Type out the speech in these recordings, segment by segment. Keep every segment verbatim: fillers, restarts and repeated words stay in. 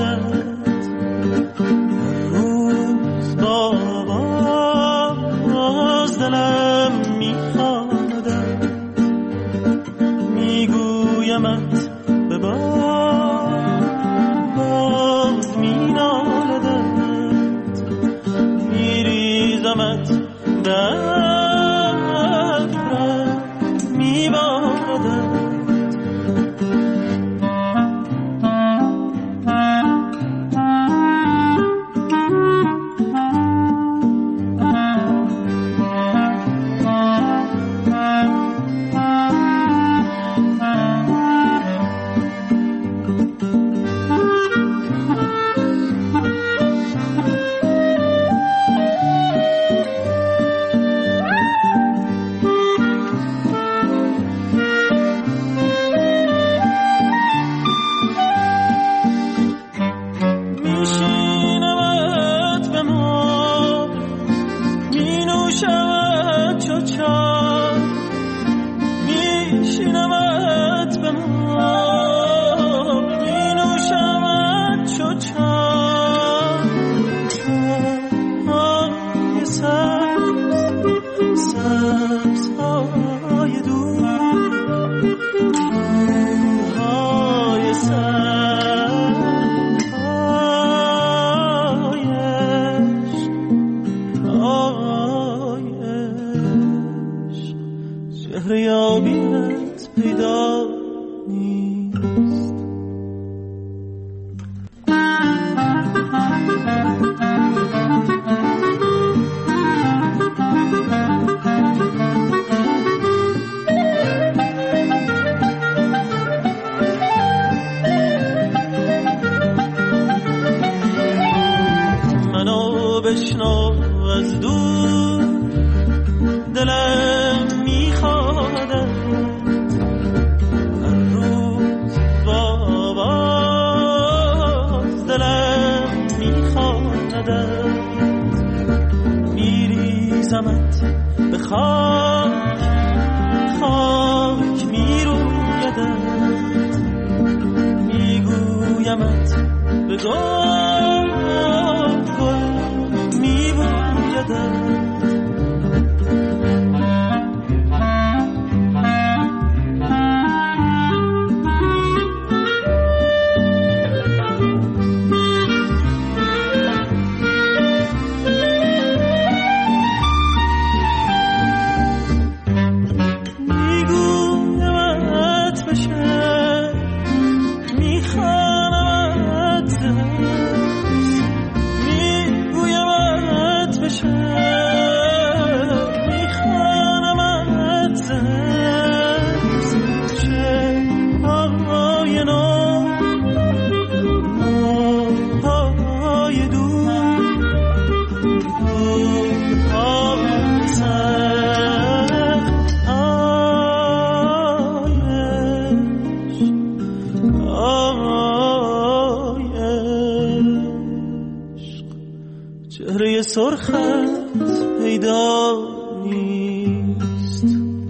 سرخت پیدا نیست.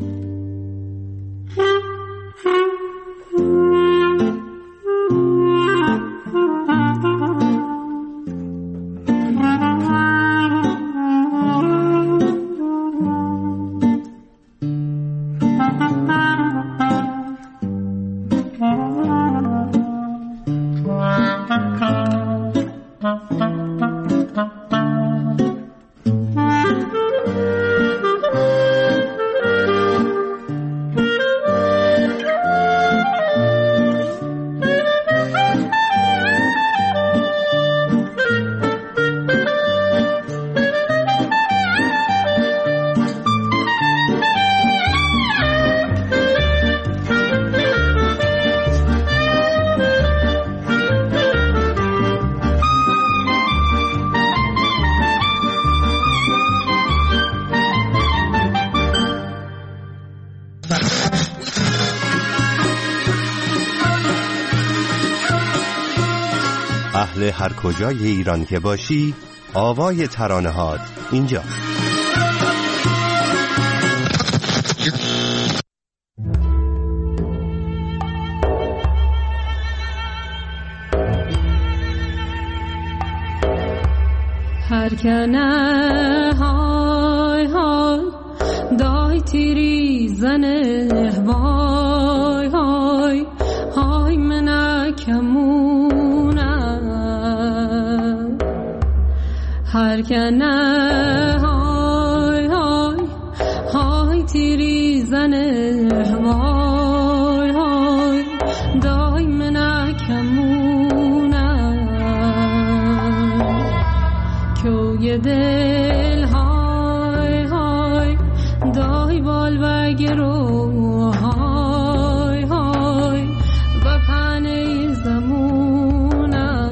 اهل هر کجای ایران که باشی، آوای ترانه‌هات اینجا. هرکنه های های دای تیری زنه وای های های منکمونه هرکنه های های های تیری زنه وای های دای منکمونه کوی دل های های دای بال و گرو های های و پنه زمونه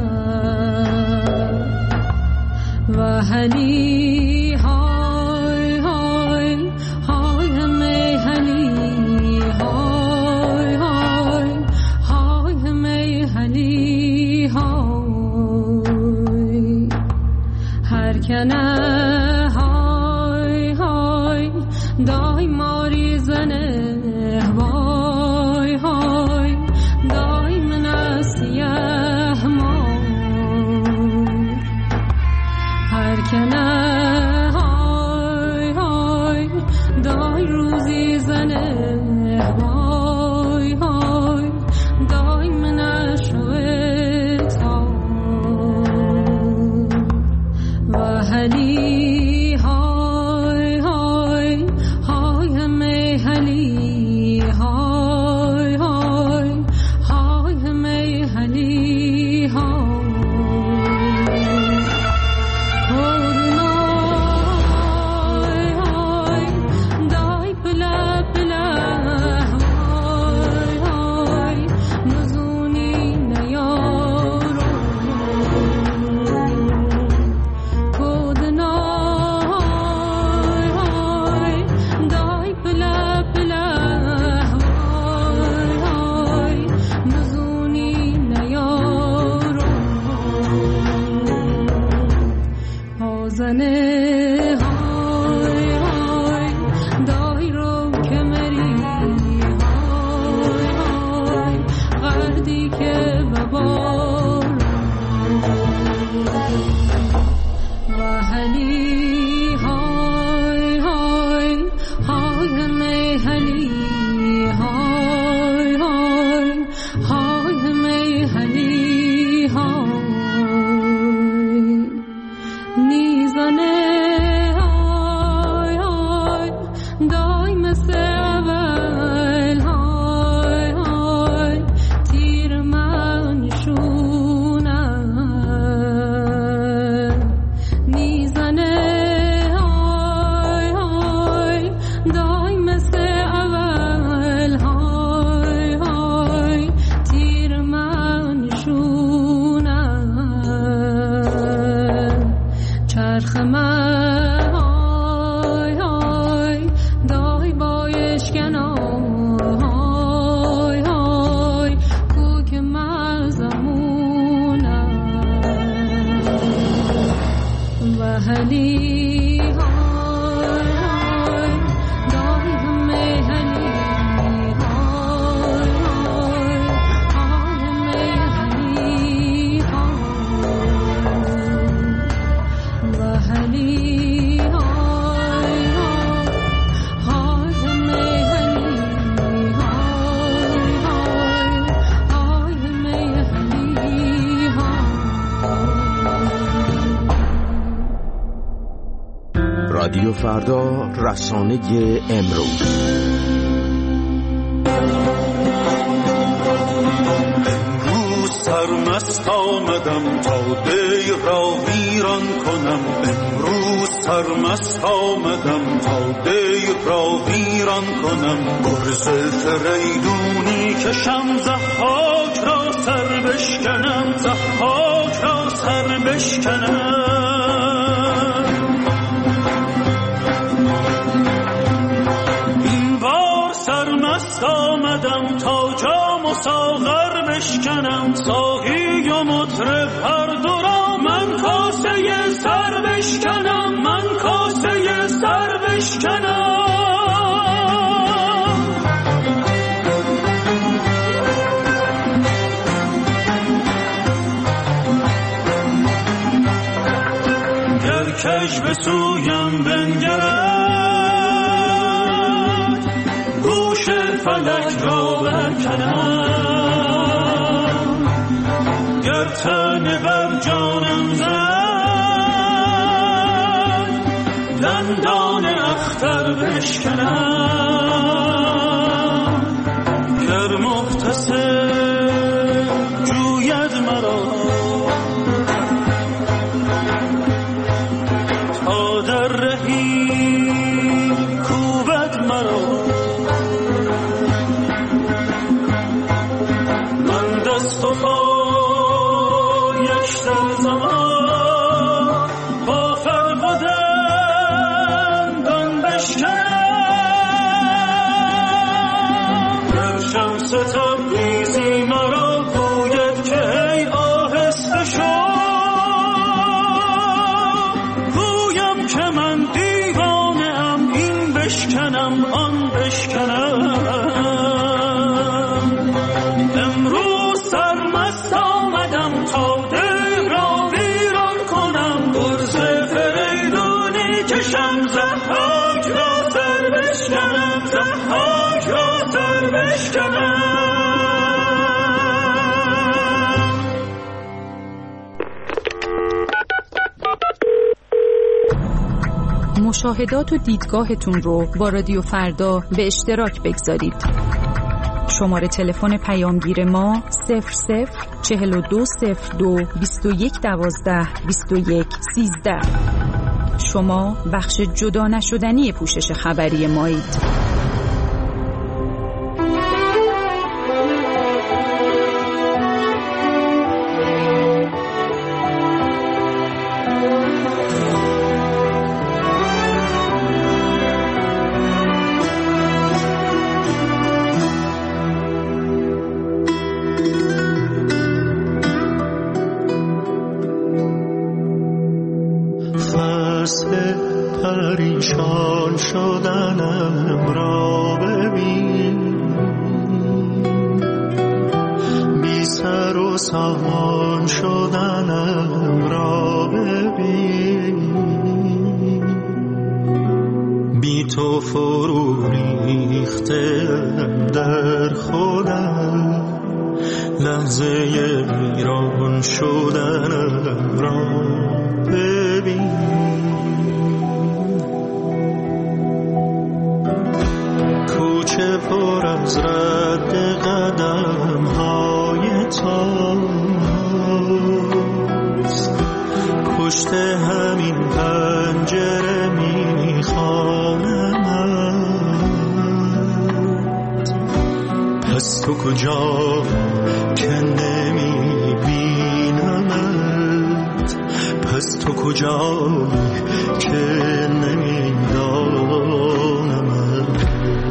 و هلی های های های همه هلی های های های همه هلی های هرکنه های های دای ماری زنه وای های دای من اسیه مار هرکنه های های دای روزی زنه وای های دای من شویتا و هلی های های های همه هلی های های های همه هلی های کورنای های دای پلا پلا های های نزونی نیارو کودنای های دای پلا پلا های های نزونی نیارو آزنه های های دای رو کمری های های غردی که ببار و هلی های های های همه هلی های های های همه هلی های نیزنه های های دای مثل اول های های تیر من شونه نیزنه های های دای مثل اول های های تیر من شونه چرخ من های های دای بایشکنا های های کوک مزمونه و هلی های های دای همه هلی های های های همه هلی های و هلی های های های همه هلی های های های همه هلی های رادیو فردا، رسانه امروز. امروز سرمست آمدم تا دیر را ویران کنم امروز سرمست آمدم تا دیر را ویران کنم گرز فریدونی کشم ضحاک را سر بشکنم ضحاک را سر بشکنم آمدم تا جام و ساغر بشکنم ساقی و مطرب هر دو را من کاسه سر بشکنم من کاسه سر بشکنم کج به سویم بنگرد گوش فلک را برکنم گر تن بر جانم زد دندان اختر بشکنم گر محتسب جوید مرا تا در رهی کوبد مرا من دست و پایش در زمان با فرق و دندان بشکنم گر شمس تبریزی مرا گوید که ای آهسته شو گویم که من دیوانه ام این بشکنم آن بشکنم امروز سرمست آمدم تا دل را ویران کنم گرز فریدونی کشم ضحاک را سر بشکنم ضحاک را سر بشکنم. مشاهدات و دیدگاهتون رو با رادیو فردا به اشتراک بگذارید. شماره تلفن پیامگیر ما صفر صفر چهل و دو صفر دو بیست و یک دوازده بیست و یک سیزده. شما بخش جدا نشدنی پوشش خبری مایید. پریشان شدنم را ببین بی سر و سامان شدنم را ببین بی تو فرو ریختم در خودم لحظه ویران شدنم را ببین کوچه پر از رد قدم های تاست پشت همین پنجره میخوانمت پس تو کجا که نمیبینمت پس تو کجا که نمیدانمت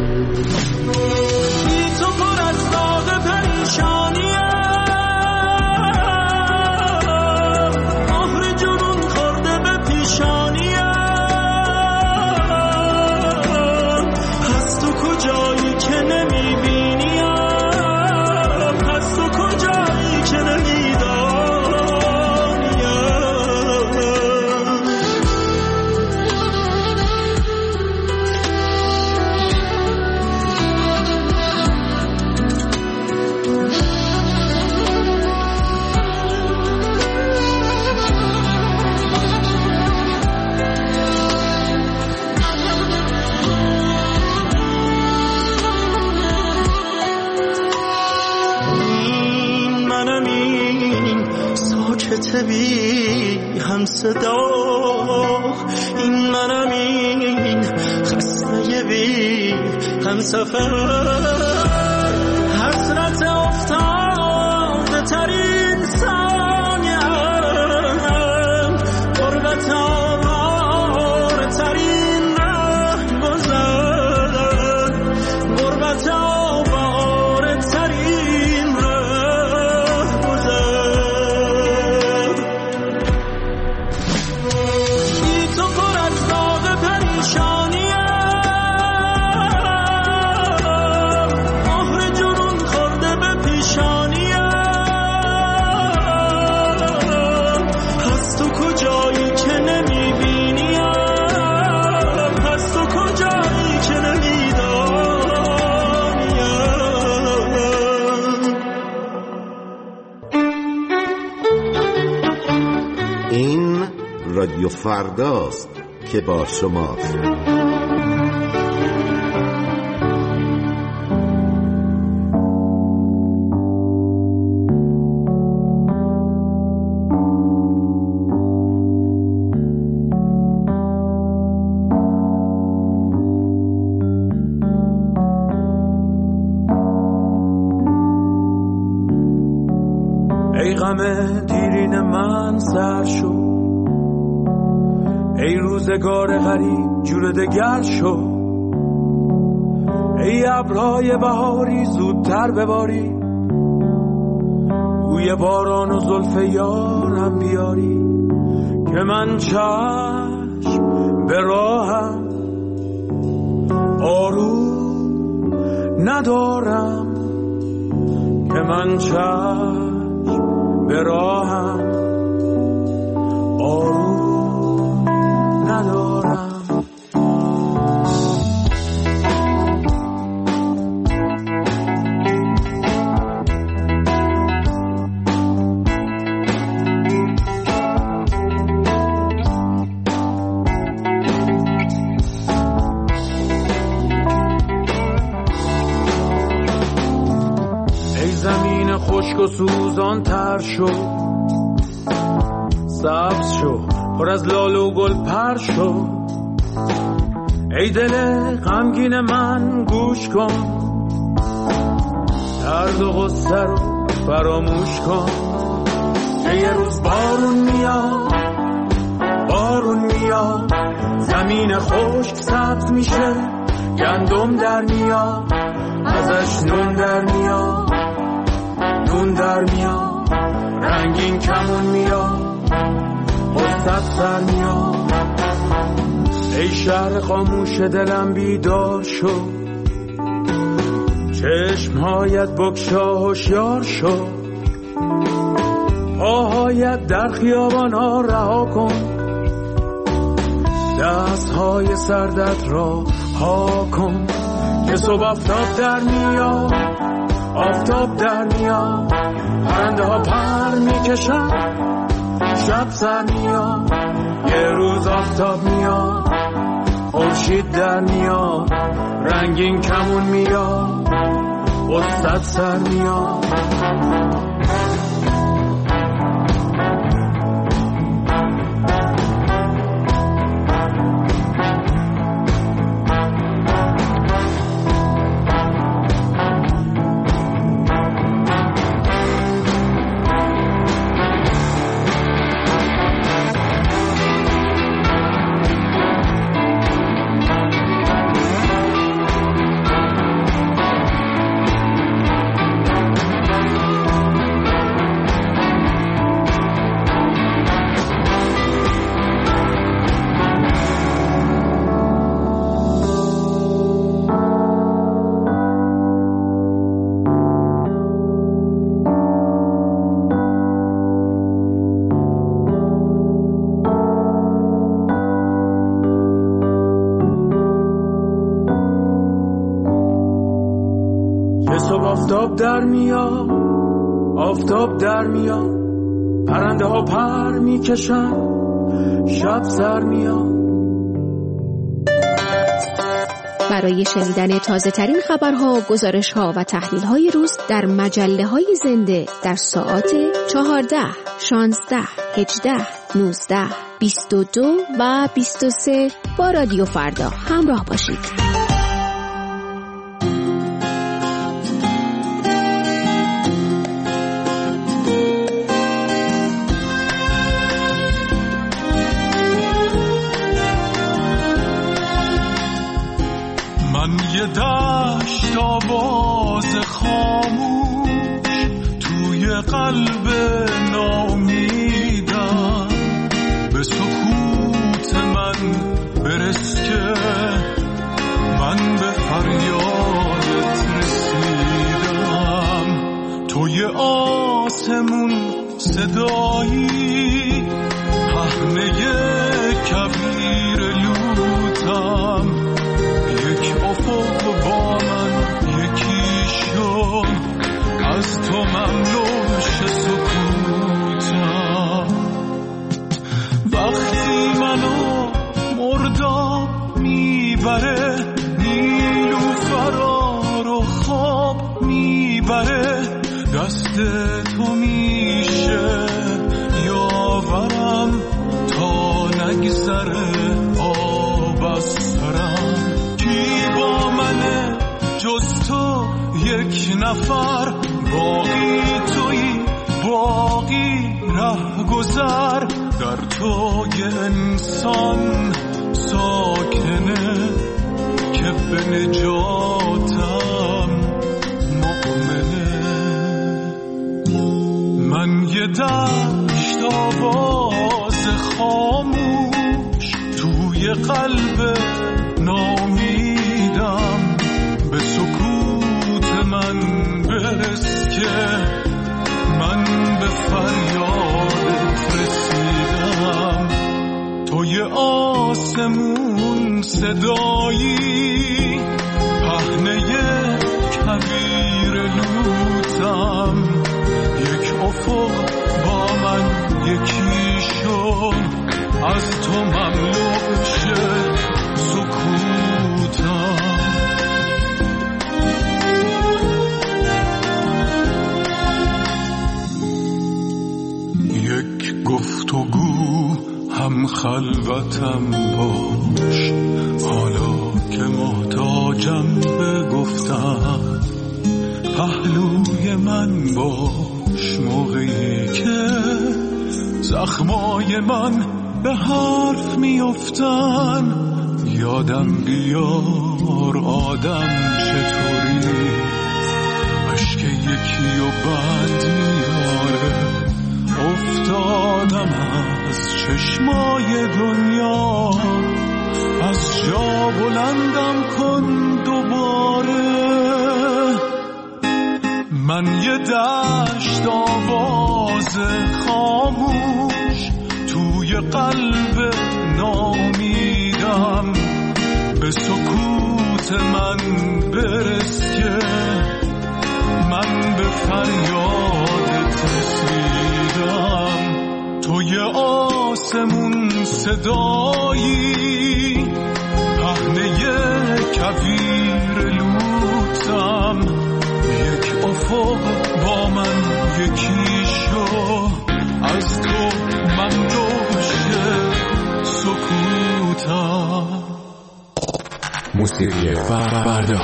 بی تو پر از داغ پریشانیم مهر جنون خورده به پیشانیم پس تو کجایی که نمیبینیم پس تو کجایی که بی هم صدا این منم این خسته بی هم سفر حسرت افتاده ترین ثانیم غربت آوار ترین ره گذر غربت آوار ترین ره گذر این رادیو فرداست که با شماست. ای غم دیرین من سر شو، ای روزگار غریب جور دگر شو، ای ابرهای بهاری زودتر بباری، بوی باران و زلف یارم بیاری، که من چشم به راهم آروم ندارم، که من چشم به راهم آروم ندارم. ای زمین خشک و سوزان تر شو، سبز شو، پر از لاله و گل پر شو، ای دل غمگین من گوش کن، درد و غصه رو فراموش کن، که یه روز بارون میاد، بارون میاد، زمین خشک سبز میشه، گندم در میاد، ازش نون در میاد، نون در میاد، رنگین کمون میاد، قصت سر میاد. ای شهر خاموش دلم بیدار شو، چشمهایت بگشا هوشیار شو، پاهایت در خیابان ها رها کن، دستهای سردت را ها کن، که صبح آفتاب در میاد، آفتاب در میاد، پرنده ها پر میکشن، شب سر میاد، یه روز آفتاب میاد، خورشید در میاد، رنگین کمون میاد، قصت سر میاد. آفتاب در میاد، آفتاب در میاد، پرنده ها پر میکشن، شب سر میاد. برای شنیدن تازه ترین خبرها، گزارش ها و تحلیل های روز در مجله های زنده در ساعات چهارده، شانزده، هجده، نوزده، بیست و دو و بیست و سه با رادیو فردا همراه باشید. یه دشت آواز خاموش توی قلب ناامیدم، به سکوت من برس که من به فریادت رسیدم. توی آسمون صدایی پهنه کویر لوتم، یک افق با من یکی شد، از تو ممنون شه سکوتم. دلبره دست تو میشه یاورم تا نگذره آب از سرم. کی با منه جز تو یک نفر، باقی تویی باقی ره گذر. در تو یه انسان ساکنه که به نجاتم مؤمنه. من یه دشت آواز خاموش توی قلب نامیدم. به سکوت من برس که من به فریادت رسیدم. توی آسمون صدایی پهنه کویر لوتم. یک افق با من یکی شد، از تو مملو شد سکوتم. یک گفتگو هم خلوتم باش، حالا که محتاجم به گفتم. پهلوی من باش موقعی که زخمای من به حرف میافتن. یادم بیار آدم چطوری اشک یکی و بد میاره. افتادم از چشمای دنیا، از جا بلندم کن دوباره. من یه دشت آواز خاموش توی قلب نامیدم. به سکوت من برس که من به فریادت رسیدم. توی آسمون صدایی پهنه کویر لوتم. یک افق با من یکی شو، از تو مملو شد سکوتم. موسیقی فردا.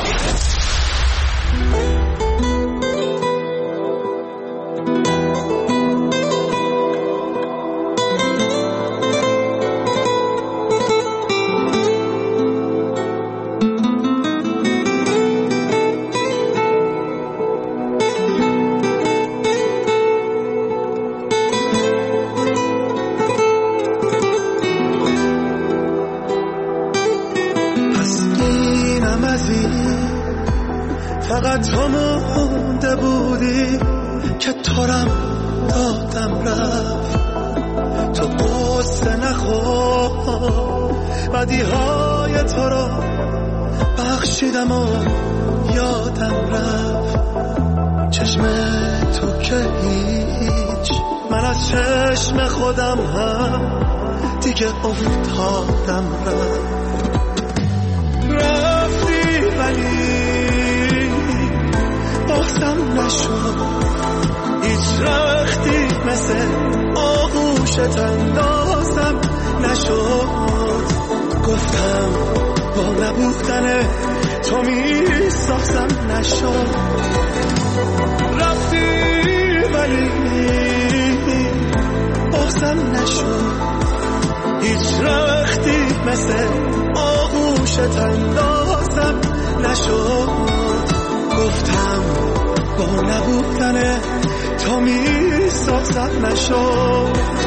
فقط تو مونده بودی که تورم دادم رفت. تو قصه نخور بدی های تو رو بخشیدم و یادم رفت. چشم تو که هیچ، من از چشم خودم هم دیگه افتادم رفت. رفتی ولی بازم نشد، هیچ رختی مثل آغوشت اندازم نشد. گفتم با نبودن تو می سازم نشد. رفتی ولی بازم نشد، هیچ رختی مثل آغوشت اندازم نشد. گفتم با نبودن تو می سازم نشد.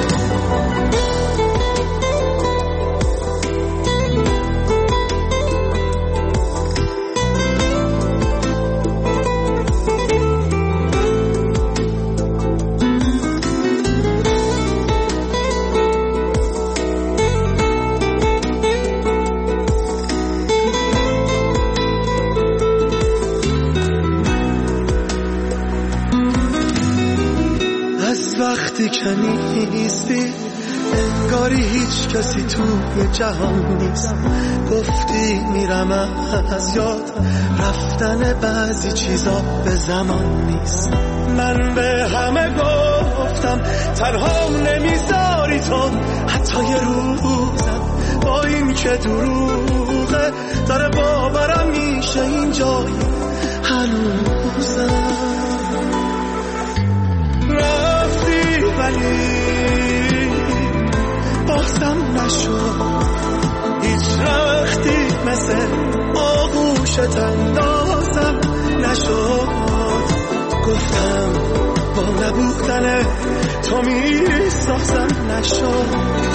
وقتی که نیستی انگاری هیچ کسی توی جهان نیست. گفتی میرم از یاد رفتن بعضی چیزا به زمان نیست. من به همه گفتم تنها نمیذاری تو، حتی یه روزم با این که دروغه داره باورم میشه اینجایی هنوزم. رفتی ولی بازم نشد، هیچ رختی مثل آغوشت اندازم نشد. گفتم با نبودن تو میسازم نشد.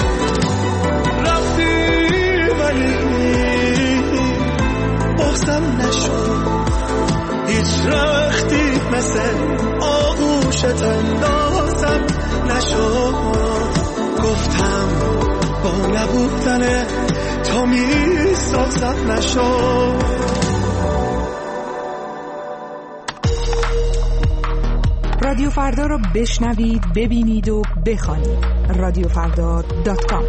رفتی ولی بازم نشد، هیچ رختی مثل آغوشت اندازم نشد. گفتم با نبودن تو میسازم نشد. رادیو فردا را بشنوید، ببینید و بخوانید. رادیو فردا دات کام.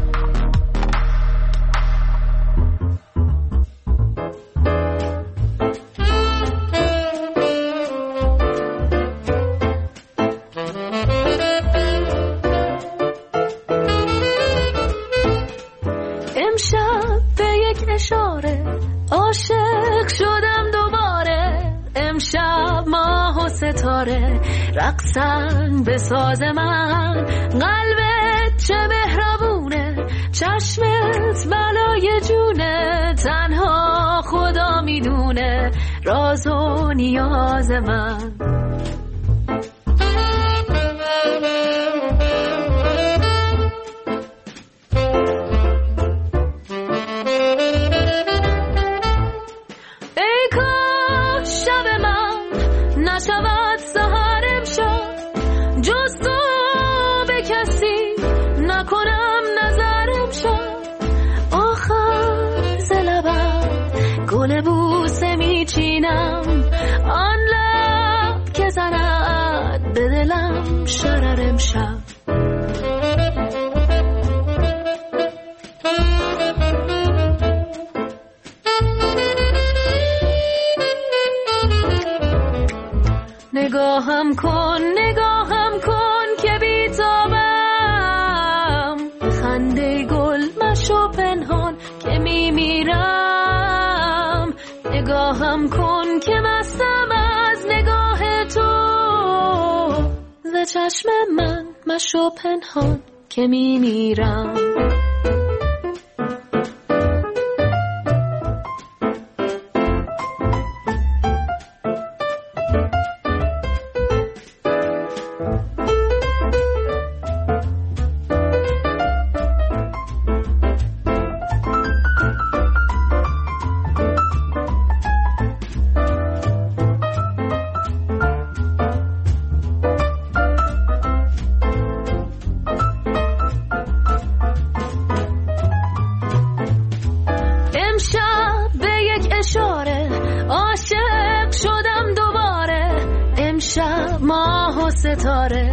امشب به یک اشاره عاشق شدم دوباره. امشب ماه و ستاره رقصن به ساز من. قلبت چه مهربونه، چشمت بلای جونه. تنها خدا میدونه راز و نیاز من. آن لب که زند به دلم شرر امشب. نگاهم کن نگاهم کن که بیتابم. خنده گل مشو پنهان که میمیرم. نگاهم کن که مستم از نگاه تو. ز چشم من مشو پنهان که میمیرم. ستاره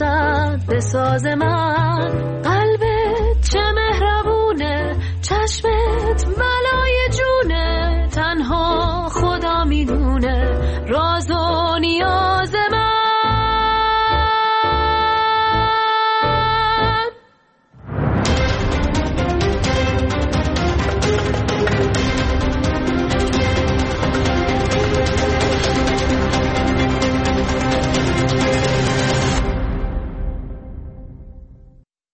رقصد به ساز من. قلبت چه مهربونه، چشم